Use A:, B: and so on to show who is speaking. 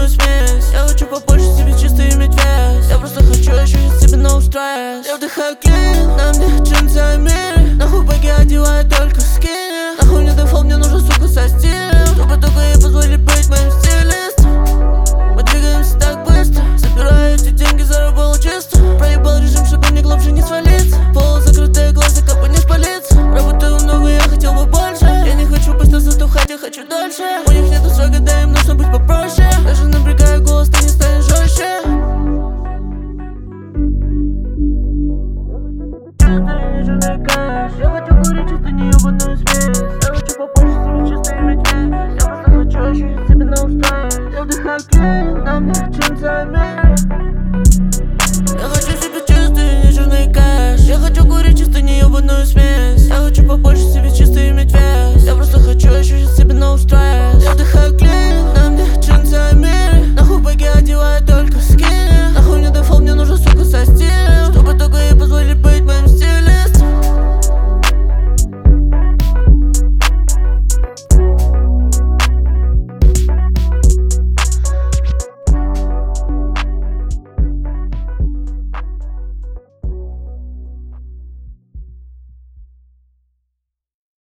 A: твою смесь. Я хочу побольше себе чисто иметь вес. Я просто хочу ощутить себе no стресс. Я вдыхаю клин, на мне джинсы Амир. Нахуй баги одеваю